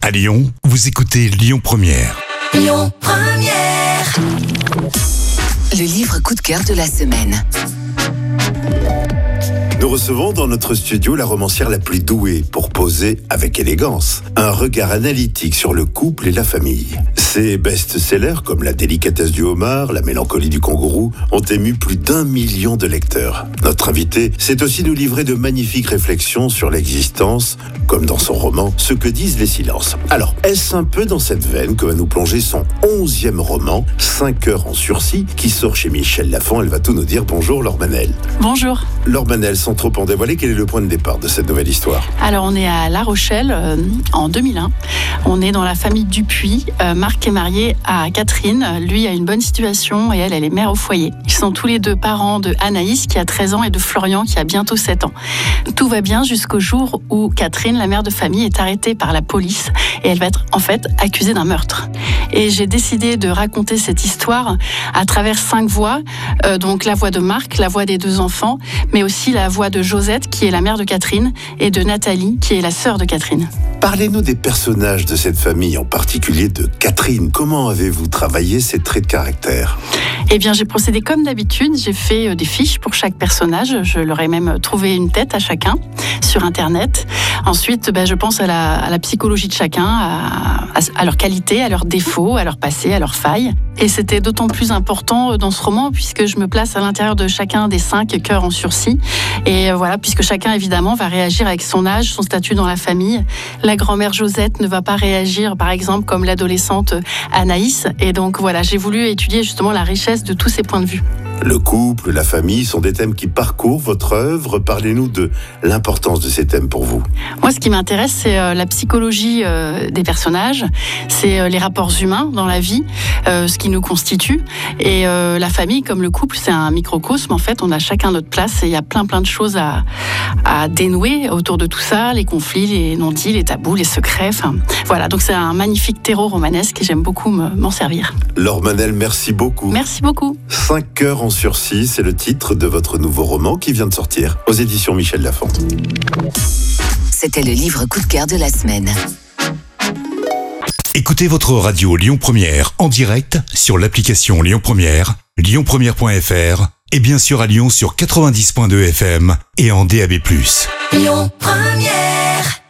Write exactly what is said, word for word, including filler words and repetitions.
À Lyon, vous écoutez Lyon Première. Lyon Première. Le livre coup de cœur de la semaine. Nous recevons dans notre studio la romancière la plus douée pour poser avec élégance un regard analytique sur le couple et la famille. Ses best-sellers comme La délicatesse du homard, La mélancolie du kangourou ont ému plus d'un million de lecteurs. Notre invité sait aussi nous livrer de magnifiques réflexions sur l'existence, comme dans son roman Ce que disent les silences. Alors, est-ce un peu dans cette veine que va nous plonger son onzième roman, cinq heures en sursis, qui sort chez Michel Lafon? Elle va tout nous dire. Bonjour Laure Manel. Bonjour. Laure Manel, sans trop en dévoiler, quel est le point de départ de cette nouvelle histoire? Alors on est à La Rochelle euh, en deux mille un. On est dans la famille Dupuis. Euh, Marc est marié à Catherine. Lui a une bonne situation et elle, elle est mère au foyer. Ils sont tous les deux parents de Anaïs qui a treize ans et de Florian qui a bientôt sept ans. Tout va bien jusqu'au jour où Catherine, la mère de famille, est arrêtée par la police et elle va être en fait accusée d'un meurtre. Et j'ai décidé de raconter cette histoire à travers cinq voix. Euh, donc la voix de Marc, la voix des deux enfants, mais aussi la voix de Josette, qui est la mère de Catherine, et de Nathalie, qui est la sœur de Catherine. Parlez-nous des personnages de cette famille, en particulier de Catherine. Comment avez-vous travaillé ces traits de caractère? Eh bien, j'ai procédé comme d'habitude. J'ai fait des fiches pour chaque personnage. Je leur ai même trouvé une tête à chacun sur Internet. Ensuite, ben, je pense à la, à la psychologie de chacun, à, à, à leurs qualités, à leurs défauts, à leur passé, à leurs failles. Et c'était d'autant plus important dans ce roman puisque je me place à l'intérieur de chacun des cinq cœurs en sursis. Et voilà, puisque chacun, évidemment, va réagir avec son âge, son statut dans la famille. La grand-mère Josette ne va pas réagir, par exemple, comme l'adolescente Anaïs. Et donc, voilà, j'ai voulu étudier justement la richesse de tous ces points de vue. Le couple, la famille sont des thèmes qui parcourent votre œuvre. Parlez-nous de l'importance de ces thèmes pour vous. Moi, ce qui m'intéresse, c'est la psychologie des personnages, c'est les rapports humains dans la vie, ce qui nous constitue. Et la famille, comme le couple, c'est un microcosme. En fait, on a chacun notre place et il y a plein, plein de choses à, à dénouer autour de tout ça, les conflits, les non-dits, les tabous, les secrets. Enfin, voilà, donc c'est un magnifique terreau romanesque et j'aime beaucoup m'en servir. Laure Manel, merci beaucoup. Merci beaucoup. cinq heures en sursis, c'est le titre de votre nouveau roman qui vient de sortir aux éditions Michel Lafon. C'était le livre coup de cœur de la semaine. Écoutez votre radio Lyon Première en direct sur l'application Lyon Première, lyon première point f r et bien sûr à Lyon sur quatre-vingt-dix point deux F M et en D A B plus. Lyon Première.